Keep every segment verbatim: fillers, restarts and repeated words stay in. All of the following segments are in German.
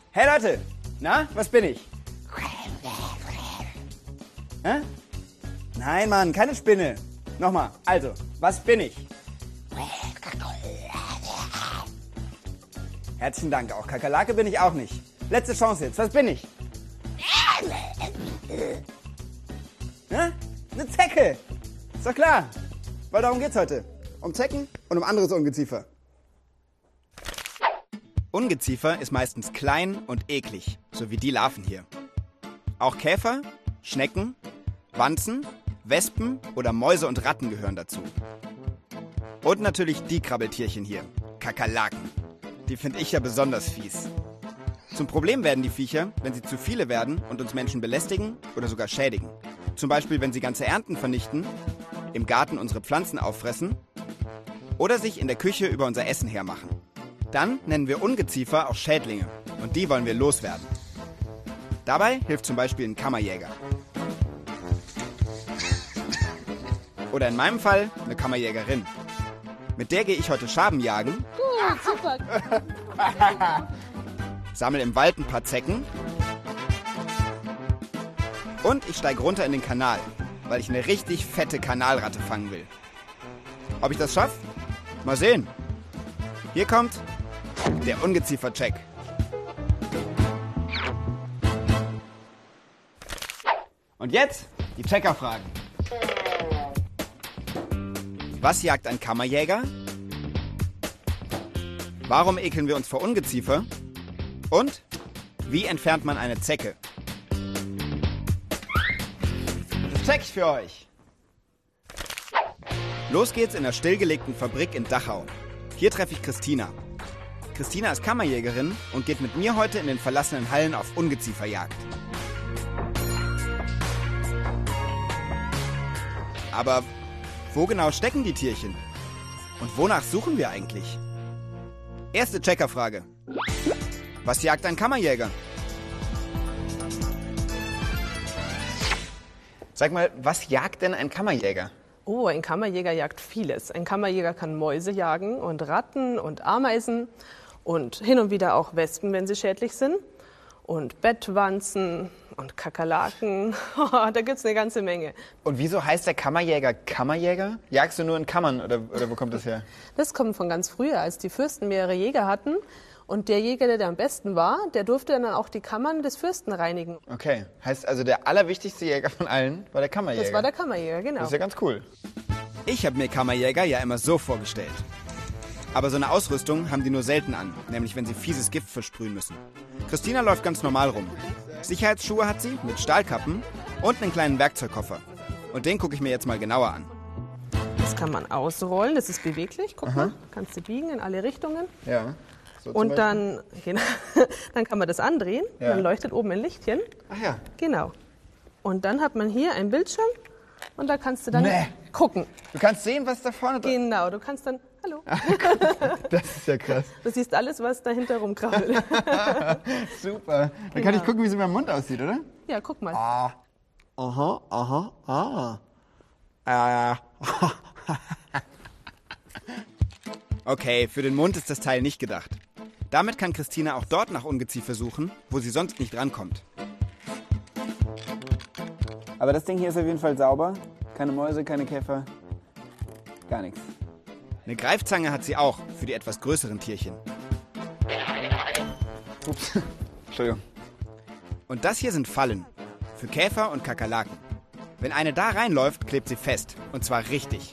Hey Leute, na, was bin ich? Hä? Nein, Mann, keine Spinne. Nochmal, also, was bin ich? Herzlichen Dank, auch Kakerlake bin ich auch nicht. Letzte Chance jetzt, was bin ich? Hä? Eine Zecke! Ist doch klar, weil darum geht's heute. Um Zecken und um anderes Ungeziefer. Ungeziefer ist meistens klein und eklig, so wie die Larven hier. Auch Käfer, Schnecken, Wanzen, Wespen oder Mäuse und Ratten gehören dazu. Und natürlich die Krabbeltierchen hier, Kakerlaken. Die finde ich ja besonders fies. Zum Problem werden die Viecher, wenn sie zu viele werden und uns Menschen belästigen oder sogar schädigen. Zum Beispiel, wenn sie ganze Ernten vernichten, im Garten unsere Pflanzen auffressen oder sich in der Küche über unser Essen hermachen. Dann nennen wir Ungeziefer auch Schädlinge und die wollen wir loswerden. Dabei hilft zum Beispiel ein Kammerjäger. Oder in meinem Fall eine Kammerjägerin. Mit der gehe ich heute Schaben jagen. Gut, super. Sammle im Wald ein paar Zecken. Und ich steige runter in den Kanal, weil ich eine richtig fette Kanalratte fangen will. Ob ich das schaffe? Mal sehen. Hier kommt der Ungeziefer-Check. Und jetzt die Checkerfragen. Was jagt ein Kammerjäger? Warum ekeln wir uns vor Ungeziefer? Und wie entfernt man eine Zecke? Das check ich für euch. Los geht's in der stillgelegten Fabrik in Dachau. Hier treffe ich Christina. Christina ist Kammerjägerin und geht mit mir heute in den verlassenen Hallen auf Ungezieferjagd. Aber wo genau stecken die Tierchen? Und wonach suchen wir eigentlich? Erste Checkerfrage. Was jagt ein Kammerjäger? Sag mal, was jagt denn ein Kammerjäger? Oh, ein Kammerjäger jagt vieles. Ein Kammerjäger kann Mäuse jagen und Ratten und Ameisen und hin und wieder auch Wespen, wenn sie schädlich sind. Und Bettwanzen und Kakerlaken. Da gibt's eine ganze Menge. Und wieso heißt der Kammerjäger Kammerjäger? Jagst du nur in Kammern oder, oder wo kommt das her? Das kommt von ganz früher, als die Fürsten mehrere Jäger hatten. Und der Jäger, der, der am besten war, der durfte dann auch die Kammern des Fürsten reinigen. Okay, heißt also der allerwichtigste Jäger von allen war der Kammerjäger? Das war der Kammerjäger, genau. Das ist ja ganz cool. Ich habe mir Kammerjäger ja immer so vorgestellt. Aber so eine Ausrüstung haben die nur selten an, nämlich wenn sie fieses Gift versprühen müssen. Christina läuft ganz normal rum. Sicherheitsschuhe hat sie mit Stahlkappen und einen kleinen Werkzeugkoffer. Und den gucke ich mir jetzt mal genauer an. Das kann man ausrollen, das ist beweglich. Guck Aha. mal, kannst du biegen in alle Richtungen. Ja. So und dann, genau, dann kann man das andrehen, ja. Dann leuchtet oben ein Lichtchen. Ach ja. Genau. Und dann hat man hier einen Bildschirm und da kannst du dann nee. gucken. Du kannst sehen, was da vorne drin ist. Genau, du kannst dann, hallo. Das ist ja krass. Du siehst alles, was dahinter rumkrabbelt. Super. Dann genau. kann ich gucken, wie es in meinem Mund aussieht, oder? Ja, guck mal. Ah. Aha, aha, ah. Äh. Okay, für den Mund ist das Teil nicht gedacht. Damit kann Christina auch dort nach Ungeziefer suchen, wo sie sonst nicht rankommt. Aber das Ding hier ist auf jeden Fall sauber. Keine Mäuse, keine Käfer, gar nichts. Eine Greifzange hat sie auch, für die etwas größeren Tierchen. Ups, Entschuldigung. Und das hier sind Fallen, für Käfer und Kakerlaken. Wenn eine da reinläuft, klebt sie fest, und zwar richtig.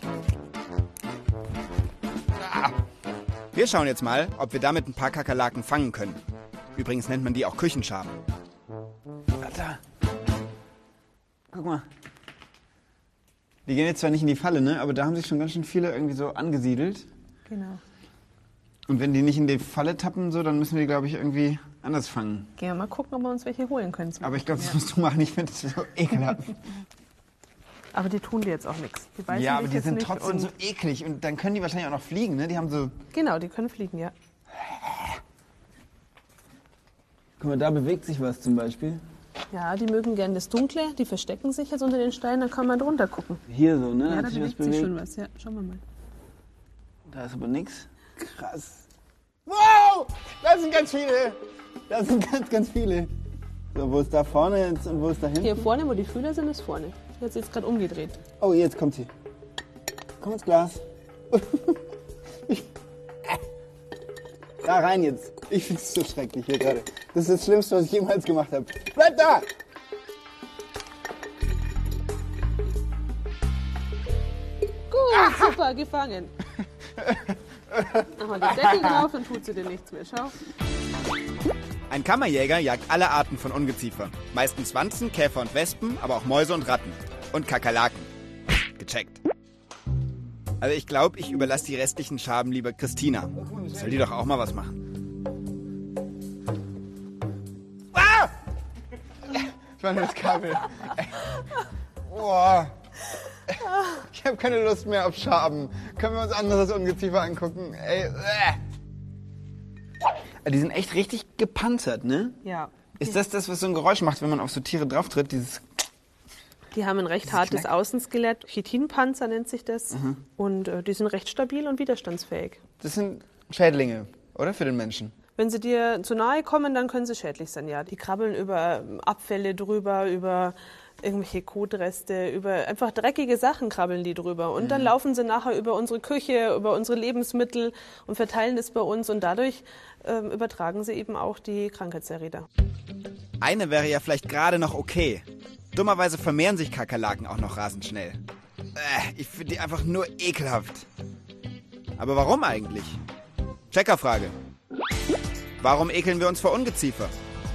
Wir schauen jetzt mal, ob wir damit ein paar Kakerlaken fangen können. Übrigens nennt man die auch Küchenschaben. Warte. Guck mal. Die gehen jetzt zwar nicht in die Falle, ne? Aber da haben sich schon ganz schön viele irgendwie so angesiedelt. Genau. Und wenn die nicht in die Falle tappen, so, dann müssen wir die, glaube ich, irgendwie anders fangen. Gehen wir mal gucken, ob wir uns welche holen können. Aber ich glaube, das ja. musst du machen. Ich finde das so ekelhaft. Aber die tun dir jetzt auch nichts. Die beißen ja, aber die jetzt sind nicht trotzdem so eklig. Und dann können die wahrscheinlich auch noch fliegen, ne? Die haben so... Genau, die können fliegen, ja. Guck mal, da bewegt sich was zum Beispiel. Ja, die mögen gerne das Dunkle. Die verstecken sich jetzt unter den Steinen, dann kann man drunter gucken. Hier so, ne? Ja, Hat da sich bewegt was sich bewegt? schon was. Ja, schauen wir mal. Da ist aber nichts. Krass. Wow! Da sind ganz viele. Da sind ganz, ganz viele. So, wo ist da vorne und wo ist da hinten? Hier vorne, wo die Fühler sind, ist vorne. Jetzt ist es gerade umgedreht. Oh, jetzt kommt sie. Komm ins Glas. Ich, da rein jetzt. Ich finde es so schrecklich hier gerade. Das ist das Schlimmste, was ich jemals gemacht habe. Bleib da! Gut, super, gefangen. Nochmal den Deckel drauf, dann tut sie dir nichts mehr. Schau. Ein Kammerjäger jagt alle Arten von Ungeziefer. Meistens Wanzen, Käfer und Wespen, aber auch Mäuse und Ratten. Und Kakerlaken. Gecheckt. Also ich glaube, ich überlasse die restlichen Schaben lieber Christina. Soll die doch auch mal was machen. Ah! Ich war nur das Kabel. Boah. Ich habe keine Lust mehr auf Schaben. Können wir uns anderes Ungeziefer angucken? Ey. Die sind echt richtig gepanzert, ne? Ja. Ist das das, was so ein Geräusch macht, wenn man auf so Tiere drauftritt? Dieses Die haben ein recht hartes Knack. Außenskelett. Chitinpanzer nennt sich das. Mhm. Und äh, die sind recht stabil und widerstandsfähig. Das sind Schädlinge, oder? Für den Menschen. Wenn sie dir zu nahe kommen, dann können sie schädlich sein, ja. Die krabbeln über Abfälle drüber, über irgendwelche Kotreste, über einfach dreckige Sachen krabbeln die drüber. Und dann laufen sie nachher über unsere Küche, über unsere Lebensmittel und verteilen das bei uns. Und dadurch äh, übertragen sie eben auch die Krankheitserreger. Eine wäre ja vielleicht gerade noch okay. Dummerweise vermehren sich Kakerlaken auch noch rasend schnell. Äh, ich finde die einfach nur ekelhaft. Aber warum eigentlich? Checkerfrage. Warum ekeln wir uns vor Ungeziefer?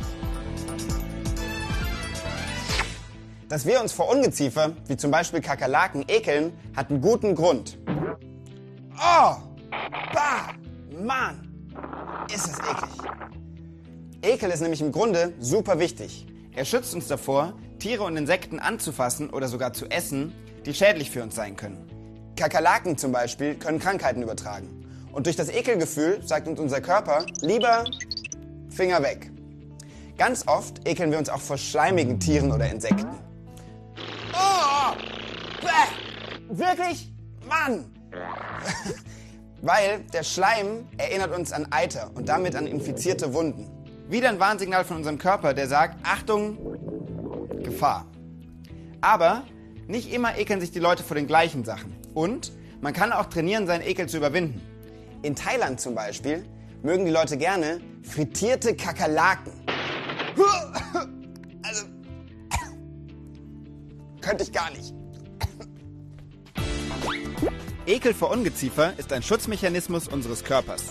Dass wir uns vor Ungeziefer, wie zum Beispiel Kakerlaken, ekeln, hat einen guten Grund. Oh! Bah! Mann! Ist das eklig. Ekel ist nämlich im Grunde super wichtig. Er schützt uns davor, Tiere und Insekten anzufassen oder sogar zu essen, die schädlich für uns sein können. Kakerlaken zum Beispiel können Krankheiten übertragen. Und durch das Ekelgefühl sagt uns unser Körper, lieber Finger weg. Ganz oft ekeln wir uns auch vor schleimigen Tieren oder Insekten. Oh! Bäh! Wirklich? Mann! Weil der Schleim erinnert uns an Eiter und damit an infizierte Wunden. Wieder ein Warnsignal von unserem Körper, der sagt, Achtung, Gefahr. Aber nicht immer ekeln sich die Leute vor den gleichen Sachen. Und man kann auch trainieren, seinen Ekel zu überwinden. In Thailand zum Beispiel mögen die Leute gerne frittierte Kakerlaken. Also, könnte ich gar nicht. Ekel vor Ungeziefer ist ein Schutzmechanismus unseres Körpers.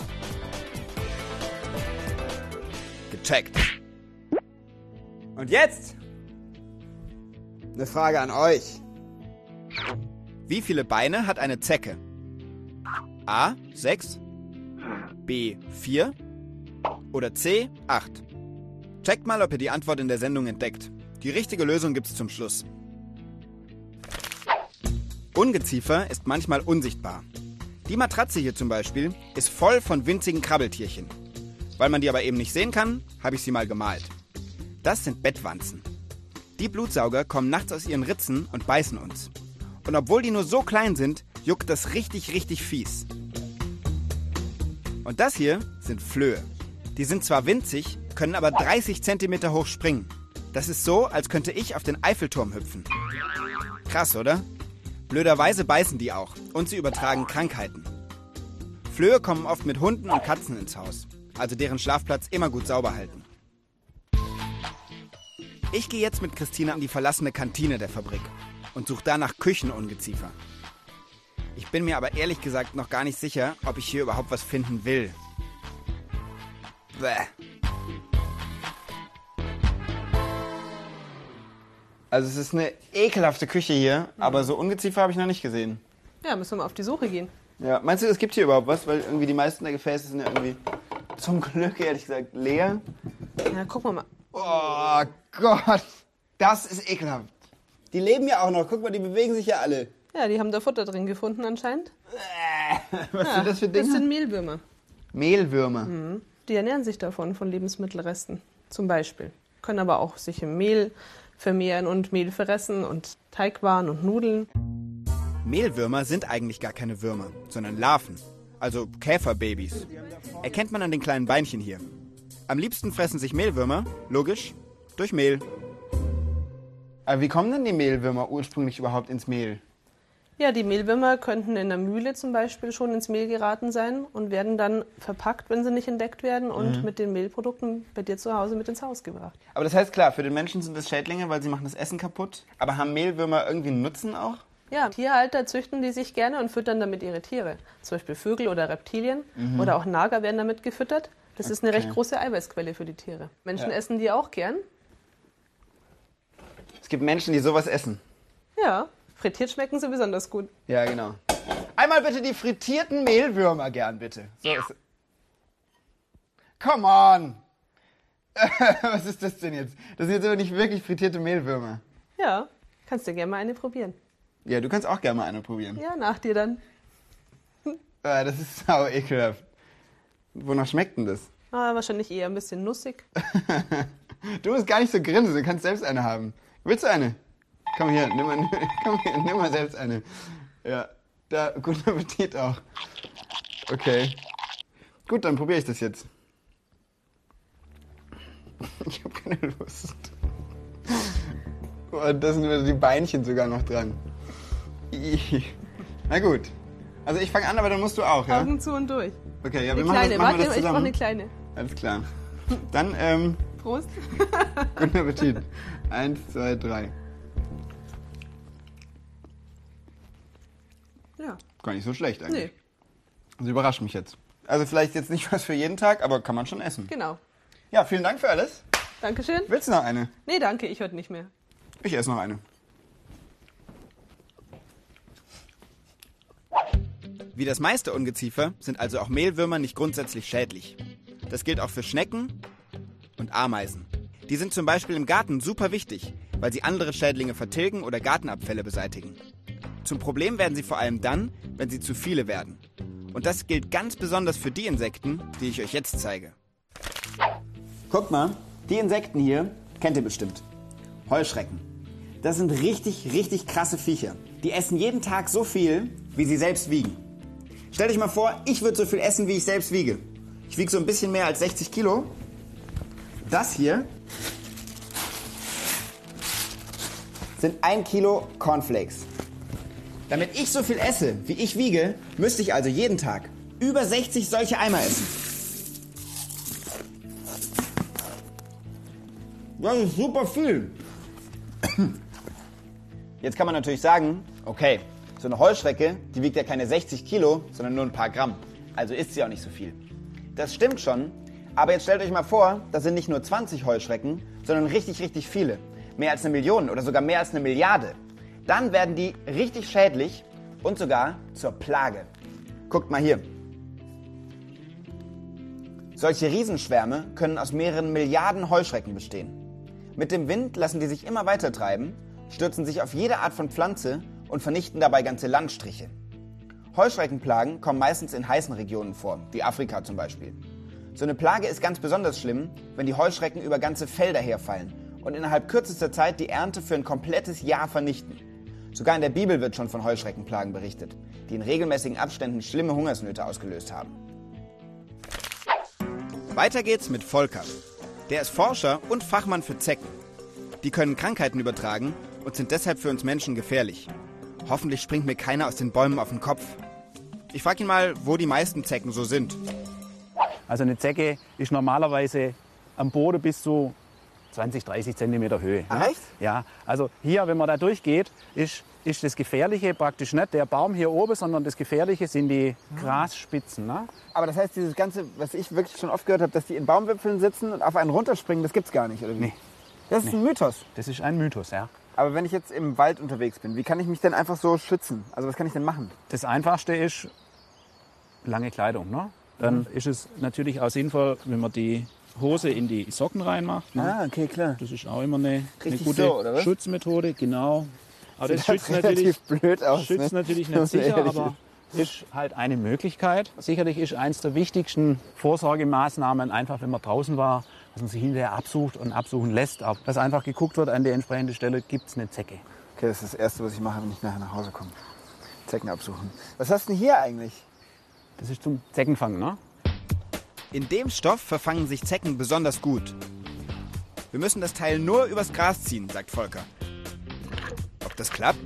Gecheckt. Und jetzt eine Frage an euch. Wie viele Beine hat eine Zecke? A. sechs, B. vier oder C. acht? Checkt mal, ob ihr die Antwort in der Sendung entdeckt. Die richtige Lösung gibt's zum Schluss. Ungeziefer ist manchmal unsichtbar. Die Matratze hier zum Beispiel ist voll von winzigen Krabbeltierchen. Weil man die aber eben nicht sehen kann, habe ich sie mal gemalt. Das sind Bettwanzen. Die Blutsauger kommen nachts aus ihren Ritzen und beißen uns. Und obwohl die nur so klein sind, juckt das richtig, richtig fies. Und das hier sind Flöhe. Die sind zwar winzig, können aber dreißig Zentimeter hoch springen. Das ist so, als könnte ich auf den Eiffelturm hüpfen. Krass, oder? Blöderweise beißen die auch und sie übertragen Krankheiten. Flöhe kommen oft mit Hunden und Katzen ins Haus, also deren Schlafplatz immer gut sauber halten. Ich gehe jetzt mit Christina in die verlassene Kantine der Fabrik und suche da nach Küchenungeziefer. Ich bin mir aber ehrlich gesagt noch gar nicht sicher, ob ich hier überhaupt was finden will. Bäh. Also es ist eine ekelhafte Küche hier, aber so Ungeziefer habe ich noch nicht gesehen. Ja, müssen wir mal auf die Suche gehen. Ja, meinst du, es gibt hier überhaupt was? Weil irgendwie die meisten der Gefäße sind ja irgendwie zum Glück, ehrlich gesagt, leer. Ja, gucken wir mal. Oh Gott, das ist ekelhaft. Die leben ja auch noch. Guck mal, die bewegen sich ja alle. Ja, die haben da Futter drin gefunden anscheinend. Was ja, sind das für Dinge? Das sind Mehlwürmer. Mehlwürmer? Mhm. Die ernähren sich davon, von Lebensmittelresten zum Beispiel. Können aber auch sich im Mehl vermehren und Mehl fressen und Teigwaren und Nudeln. Mehlwürmer sind eigentlich gar keine Würmer, sondern Larven. Also Käferbabys. Erkennt man an den kleinen Beinchen hier. Am liebsten fressen sich Mehlwürmer, logisch, durch Mehl. Aber wie kommen denn die Mehlwürmer ursprünglich überhaupt ins Mehl? Ja, die Mehlwürmer könnten in der Mühle zum Beispiel schon ins Mehl geraten sein und werden dann verpackt, wenn sie nicht entdeckt werden, und mhm. mit den Mehlprodukten bei dir zu Hause mit ins Haus gebracht. Aber das heißt, klar, für den Menschen sind das Schädlinge, weil sie machen das Essen kaputt. Aber haben Mehlwürmer irgendwie einen Nutzen auch? Ja, Tierhalter züchten die sich gerne und füttern damit ihre Tiere. Zum Beispiel Vögel oder Reptilien mhm. oder auch Nager werden damit gefüttert. Das okay. ist eine recht große Eiweißquelle für die Tiere. Menschen ja. essen die auch gern. Es gibt Menschen, die sowas essen. Ja. Frittiert schmecken sie besonders gut. Ja, genau. Einmal bitte die frittierten Mehlwürmer gern, bitte. So ist... Come on! Was ist das denn jetzt? Das sind jetzt aber nicht wirklich frittierte Mehlwürmer. Ja, kannst du gerne mal eine probieren. Ja, du kannst auch gerne mal eine probieren. Ja, nach dir dann. Ah, das ist sau ekelhaft. Wonach schmeckt denn das? Ah, wahrscheinlich eher ein bisschen nussig. Du musst gar nicht so grinsen, du kannst selbst eine haben. Willst du eine? Komm hier, nimm mal, komm hier, nimm mal selbst eine. Ja, da, guten Appetit auch. Okay. Gut, dann probiere ich das jetzt. Ich habe keine Lust. Oh, da sind die Beinchen sogar noch dran. Na gut. Also ich fange an, aber dann musst du auch, ja? Augen zu und durch. Okay, ja, eine wir machen kleine. das, machen Warte, wir das ich zusammen. brauche eine kleine. Alles klar. Dann, ähm... Prost. Guten Appetit. Eins, zwei, drei. Ja. Gar nicht so schlecht eigentlich. Nee. Das überrascht mich jetzt. Also vielleicht jetzt nicht was für jeden Tag, aber kann man schon essen. Genau. Ja, vielen Dank für alles. Dankeschön. Willst du noch eine? Nee, danke, ich heute nicht mehr. Ich esse noch eine. Wie das meiste Ungeziefer sind also auch Mehlwürmer nicht grundsätzlich schädlich. Das gilt auch für Schnecken und Ameisen. Die sind zum Beispiel im Garten super wichtig, weil sie andere Schädlinge vertilgen oder Gartenabfälle beseitigen. Zum Problem werden sie vor allem dann, wenn sie zu viele werden. Und das gilt ganz besonders für die Insekten, die ich euch jetzt zeige. Guckt mal, die Insekten hier kennt ihr bestimmt. Heuschrecken. Das sind richtig, richtig krasse Viecher. Die essen jeden Tag so viel, wie sie selbst wiegen. Stellt euch mal vor, ich würde so viel essen, wie ich selbst wiege. Ich wiege so ein bisschen mehr als sechzig Kilo. Das hier sind ein Kilo Cornflakes. Damit ich so viel esse, wie ich wiege, müsste ich also jeden Tag über sechzig solche Eimer essen. Das ist super viel. Jetzt kann man natürlich sagen, okay, so eine Heuschrecke, die wiegt ja keine sechzig Kilo, sondern nur ein paar Gramm. Also isst sie auch nicht so viel. Das stimmt schon, aber jetzt stellt euch mal vor, das sind nicht nur zwanzig Heuschrecken, sondern richtig, richtig viele. Mehr als eine Million oder sogar mehr als eine Milliarde. Dann werden die richtig schädlich und sogar zur Plage. Guckt mal hier. Solche Riesenschwärme können aus mehreren Milliarden Heuschrecken bestehen. Mit dem Wind lassen die sich immer weiter treiben, stürzen sich auf jede Art von Pflanze und vernichten dabei ganze Landstriche. Heuschreckenplagen kommen meistens in heißen Regionen vor, wie Afrika zum Beispiel. So eine Plage ist ganz besonders schlimm, wenn die Heuschrecken über ganze Felder herfallen und innerhalb kürzester Zeit die Ernte für ein komplettes Jahr vernichten. Sogar in der Bibel wird schon von Heuschreckenplagen berichtet, die in regelmäßigen Abständen schlimme Hungersnöte ausgelöst haben. Weiter geht's mit Volker. Der ist Forscher und Fachmann für Zecken. Die können Krankheiten übertragen und sind deshalb für uns Menschen gefährlich. Hoffentlich springt mir keiner aus den Bäumen auf den Kopf. Ich frage ihn mal, wo die meisten Zecken so sind. Also eine Zecke ist normalerweise am Boden bis zu zwanzig, dreißig Zentimeter Höhe. Ach, echt? Ja, also hier, wenn man da durchgeht, ist, ist das Gefährliche praktisch nicht der Baum hier oben, sondern das Gefährliche sind die Grasspitzen. Ne? Aber das heißt, dieses Ganze, was ich wirklich schon oft gehört habe, dass die in Baumwipfeln sitzen und auf einen runterspringen, das gibt's gar nicht, oder wie? Nee. Das ist nee. ein Mythos. Das ist ein Mythos, ja. Aber wenn ich jetzt im Wald unterwegs bin, wie kann ich mich denn einfach so schützen? Also was kann ich denn machen? Das Einfachste ist lange Kleidung. Ne? Dann mhm. ist es natürlich auch sinnvoll, wenn man die Hose in die Socken reinmacht. Ne? Ah, okay, klar. Das ist auch immer eine, eine gute so, oder was? Schutzmethode, genau. Aber das, das schützt, natürlich, blöd aus, schützt ne? natürlich nicht sicher, aber ist halt eine Möglichkeit. Sicherlich ist eines der wichtigsten Vorsorgemaßnahmen einfach, wenn man draußen war, dass man sich hinterher absucht und absuchen lässt. Auch, dass einfach geguckt wird, an der entsprechenden Stelle gibt es eine Zecke. Okay, das ist das Erste, was ich mache, wenn ich nachher nach Hause komme. Zecken absuchen. Was hast du denn hier eigentlich? Das ist zum Zeckenfang, ne? In dem Stoff verfangen sich Zecken besonders gut. Wir müssen das Teil nur übers Gras ziehen, sagt Volker. Ob das klappt?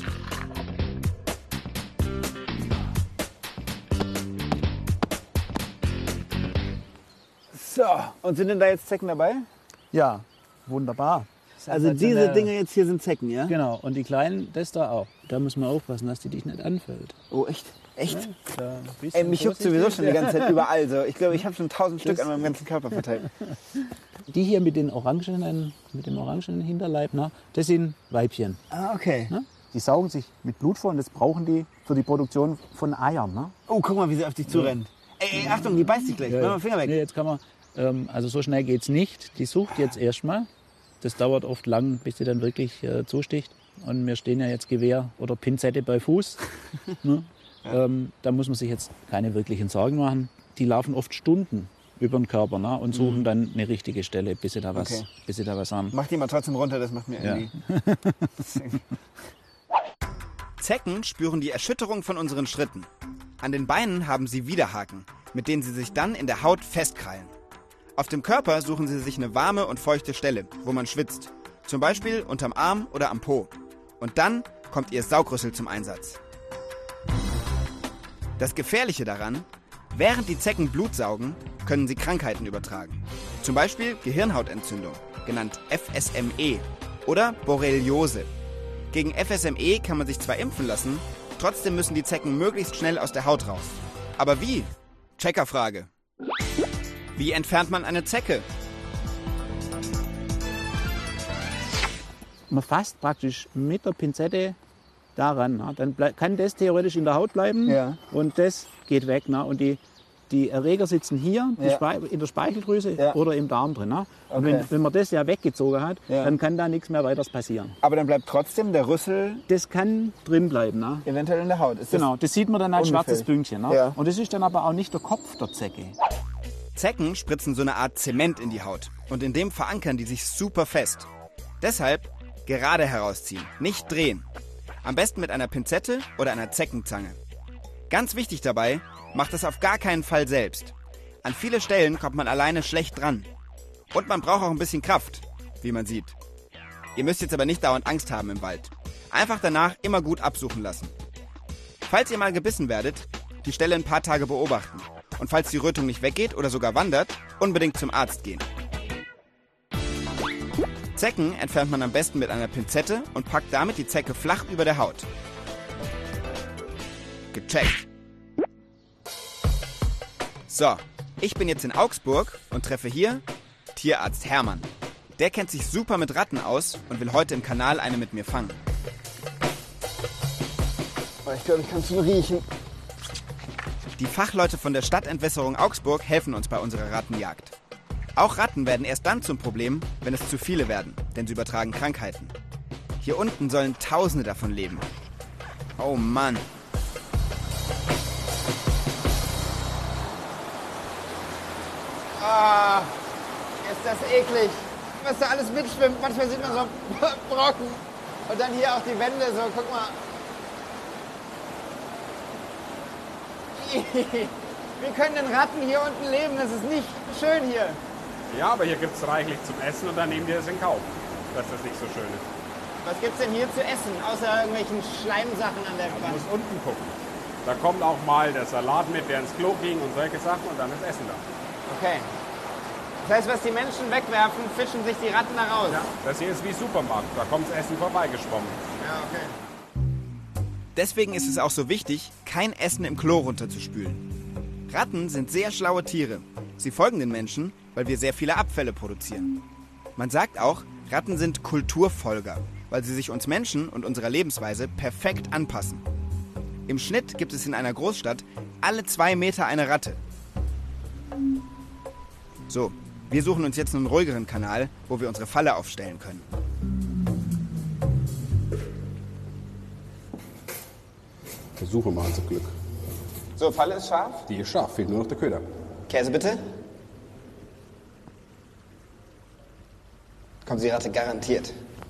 So, und sind denn da jetzt Zecken dabei? Ja, wunderbar. Also diese Dinge jetzt hier sind Zecken, ja? Genau, und die kleinen, das da auch. Da muss man aufpassen, dass die dich nicht anfällt. Oh, echt? Echt? Ja, da Ey, mich juckt sowieso schon die ganze Zeit überall so. Ich glaube, ich habe schon tausend Stück an meinem ganzen Körper verteilt. Die hier mit, den orangenen, mit dem orangenen Hinterleib, na, das sind Weibchen. Ah, okay. Ne? Die saugen sich mit Blut voll und das brauchen die für die Produktion von Eiern. Ne? Oh, guck mal, wie sie auf dich zurennt. Ey, ey, Achtung, die beißt dich gleich. Ja, Mach mal den Finger weg. Nee, jetzt kann man, ähm, also so schnell geht's nicht. Die sucht jetzt erstmal. Das dauert oft lang, bis sie dann wirklich äh, zusticht. Und wir stehen ja jetzt Gewehr oder Pinzette bei Fuß. Ne? Ja. Ähm, da muss man sich jetzt keine wirklichen Sorgen machen. Die laufen oft Stunden über den Körper, ne? Und suchen mhm. dann eine richtige Stelle, bis sie da was, okay. bis sie da was haben. Mach die mal trotzdem runter, das macht mir irgendwie... Ja. Zecken spüren die Erschütterung von unseren Schritten. An den Beinen haben sie Widerhaken, mit denen sie sich dann in der Haut festkrallen. Auf dem Körper suchen sie sich eine warme und feuchte Stelle, wo man schwitzt. Zum Beispiel unterm Arm oder am Po. Und dann kommt ihr Saugrüssel zum Einsatz. Das Gefährliche daran: Während die Zecken Blut saugen, können sie Krankheiten übertragen. Zum Beispiel Gehirnhautentzündung, genannt F S M E, oder Borreliose. Gegen F S M E kann man sich zwar impfen lassen, trotzdem müssen die Zecken möglichst schnell aus der Haut raus. Aber wie? Checkerfrage. Wie entfernt man eine Zecke? Man fasst praktisch mit der Pinzette daran. Na, dann kann das theoretisch in der Haut bleiben, ja. Und das geht weg. Na, und die, die Erreger sitzen hier, ja. in der Speicheldrüse, ja. Oder im Darm drin. Na. Und okay. wenn, wenn man das ja weggezogen hat, ja. Dann kann da nichts mehr weiteres passieren. Aber dann bleibt trotzdem der Rüssel... Das kann drin bleiben. Na. Eventuell in der Haut. Ist genau, das sieht man dann als ungefähr. Schwarzes Pünktchen. Na. Ja. Und das ist dann aber auch nicht der Kopf der Zecke. Zecken spritzen so eine Art Zement in die Haut. Und in dem verankern die sich super fest. Deshalb gerade herausziehen, nicht drehen. Am besten mit einer Pinzette oder einer Zeckenzange. Ganz wichtig dabei, macht es auf gar keinen Fall selbst. An viele Stellen kommt man alleine schlecht dran. Und man braucht auch ein bisschen Kraft, wie man sieht. Ihr müsst jetzt aber nicht dauernd Angst haben im Wald. Einfach danach immer gut absuchen lassen. Falls ihr mal gebissen werdet, die Stelle ein paar Tage beobachten. Und falls die Rötung nicht weggeht oder sogar wandert, unbedingt zum Arzt gehen. Zecken entfernt man am besten mit einer Pinzette und packt damit die Zecke flach über der Haut. Gecheckt. So, ich bin jetzt in Augsburg und treffe hier Tierarzt Hermann. Der kennt sich super mit Ratten aus und will heute im Kanal eine mit mir fangen. Ich glaube, ich kann es schon riechen. Die Fachleute von der Stadtentwässerung Augsburg helfen uns bei unserer Rattenjagd. Auch Ratten werden erst dann zum Problem, wenn es zu viele werden, denn sie übertragen Krankheiten. Hier unten sollen Tausende davon leben. Oh Mann. Ah, ist das eklig. Was da alles mitschwimmt, manchmal sieht man so Brocken. Und dann hier auch die Wände, so, guck mal. Wie können denn Ratten hier unten leben? Das ist nicht schön hier. Ja, aber hier gibt es reichlich zum Essen und dann nehmen die das in Kauf, dass das nicht so schön ist. Was gibt es denn hier zu essen, außer irgendwelchen Schleimsachen an der Man Wand? muss unten gucken. Da kommt auch mal der Salat mit, der ins Klo ging und solche Sachen und dann ist Essen da. Okay. Das heißt, was die Menschen wegwerfen, fischen sich die Ratten da raus? Ja, das hier ist wie Supermarkt, da kommt das Essen vorbeigeschwommen. Ja, okay. Deswegen ist es auch so wichtig, kein Essen im Klo runterzuspülen. Ratten sind sehr schlaue Tiere. Sie folgen den Menschen, weil wir sehr viele Abfälle produzieren. Man sagt auch, Ratten sind Kulturfolger, weil sie sich uns Menschen und unserer Lebensweise perfekt anpassen. Im Schnitt gibt es in einer Großstadt alle zwei Meter eine Ratte. So, wir suchen uns jetzt einen ruhigeren Kanal, wo wir unsere Falle aufstellen können. Versuchen wir mal unser Glück. So, Falle ist scharf? Die ist scharf, fehlt nur noch der Köder. Käse bitte. Kommt die Ratte garantiert.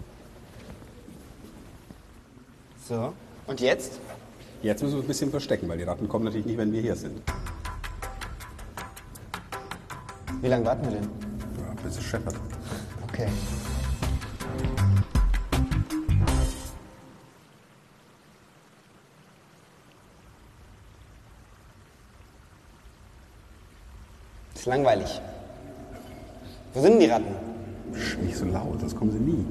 So, und jetzt? Jetzt müssen wir uns ein bisschen verstecken, weil die Ratten kommen natürlich nicht, wenn wir hier sind. Wie lange warten wir denn? Ja, bis es scheppert. Okay. Ist langweilig. Wo sind denn die Ratten? Psch, nicht so laut, sonst kommen sie nie.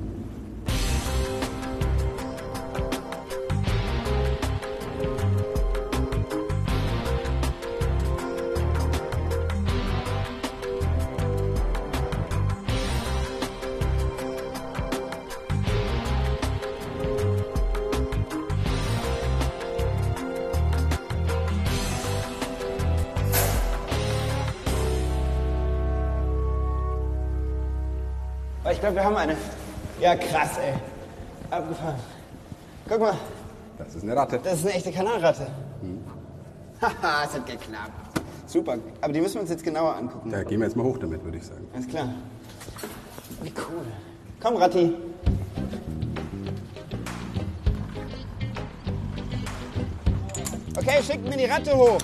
Ich glaube, wir haben eine. Ja, krass, ey. Abgefahren. Guck mal, Das ist eine Ratte. das ist eine echte Kanalratte. Haha, es hat geklappt. Super. Aber die müssen wir uns jetzt genauer angucken. Da gehen wir jetzt mal hoch damit, würde ich sagen. Alles klar. Wie cool. Komm, Ratti. Okay, schickt mir die Ratte hoch.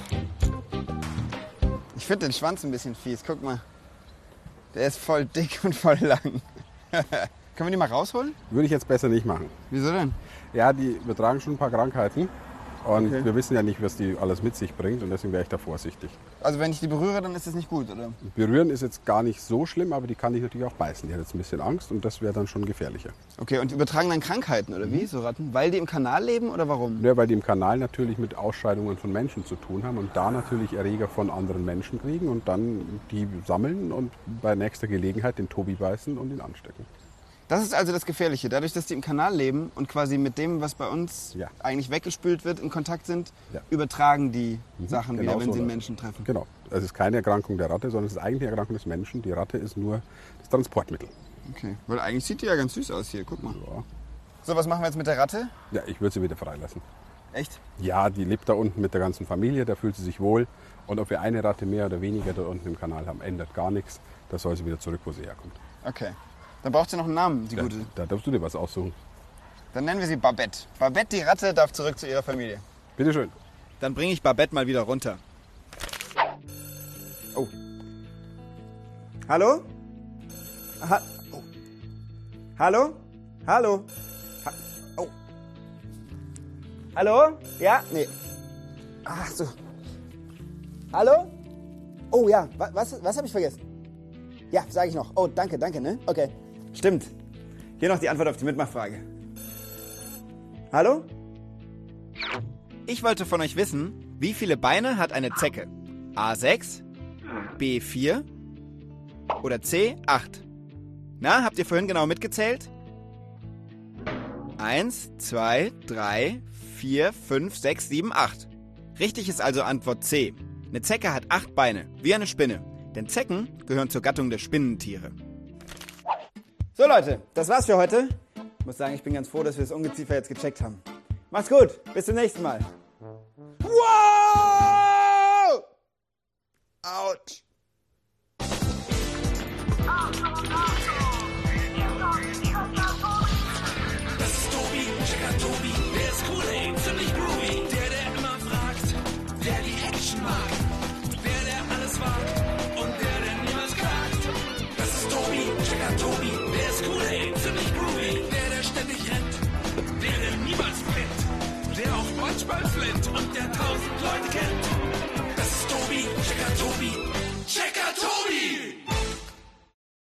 Ich finde den Schwanz ein bisschen fies. Guck mal. Der ist voll dick und voll lang. Können wir die mal rausholen? Würde ich jetzt besser nicht machen. Wieso denn? Ja, die übertragen schon ein paar Krankheiten. Und Okay. wir wissen ja nicht, was die alles mit sich bringt. Und deswegen wäre ich da vorsichtig. Also wenn ich die berühre, dann ist das nicht gut, oder? Berühren ist jetzt gar nicht so schlimm, aber die kann ich natürlich auch beißen. Die hat jetzt ein bisschen Angst und das wäre dann schon gefährlicher. Okay, und die übertragen dann Krankheiten, oder wie, so Ratten? Weil die im Kanal leben, oder warum? Ja, weil die im Kanal natürlich mit Ausscheidungen von Menschen zu tun haben und da natürlich Erreger von anderen Menschen kriegen und dann die sammeln und bei nächster Gelegenheit den Tobi beißen und ihn anstecken. Das ist also das Gefährliche. Dadurch, dass die im Kanal leben und quasi mit dem, was bei uns Ja. eigentlich weggespült wird, in Kontakt sind, Ja. übertragen die Sachen genau wieder, wenn so sie einen das. Menschen treffen. Genau. Es ist keine Erkrankung der Ratte, sondern es ist eigentlich eine Erkrankung des Menschen. Die Ratte ist nur das Transportmittel. Okay, weil eigentlich sieht die ja ganz süß aus hier. Guck mal. Ja, So, was machen wir jetzt mit der Ratte? ja ich würde sie wieder freilassen. Echt? Ja, die lebt da unten mit der ganzen Familie, da fühlt sie sich wohl. Und ob wir eine Ratte mehr oder weniger da unten im Kanal haben, ändert gar nichts. Da soll sie wieder zurück, wo sie herkommt. Okay. Dann braucht sie noch einen Namen, die Da, gute. da darfst du dir was aussuchen. Dann nennen wir sie Babette. Babette, die Ratte, darf zurück zu ihrer Familie. Bitte schön. Dann bringe ich Babette mal wieder runter. Oh. Hallo? Ha oh. Hallo? Hallo? Ha oh. Hallo? Ja? Nee. Ach so. Hallo? Oh ja, Wa- was, was habe ich vergessen? Ja, sage ich noch. Oh, danke, danke, ne? Okay. Stimmt. Hier noch die Antwort auf die Mitmachfrage. Hallo? Ich wollte von euch wissen, wie viele Beine hat eine Zecke? A sechs, B vier oder C acht? Na, habt ihr vorhin genau mitgezählt? Eins, zwei, drei, vier, fünf, sechs, sieben, acht. Richtig ist also Antwort C. Eine Zecke hat acht Beine, wie eine Spinne. Denn Zecken gehören zur Gattung der Spinnentiere. So Leute, das war's für heute. Ich muss sagen, ich bin ganz froh, dass wir das Ungeziefer jetzt gecheckt haben. Macht's gut, bis zum nächsten Mal. Wow! Autsch. Das ist Tobi, Checker Tobi, der ist cool, ey, ziemlich groovy. Der, der immer fragt, wer die Action mag. Der, der alles wagt und der, der niemals klagt. Das ist Tobi, Checker Tobi, der ist cool, ey, ziemlich groovy. Der, der ständig rennt, der, der niemals pennt. Der auch manchmal flennt und der tausend Leute kennt. Das ist Tobi, Checker Tobi, Checker Tobi.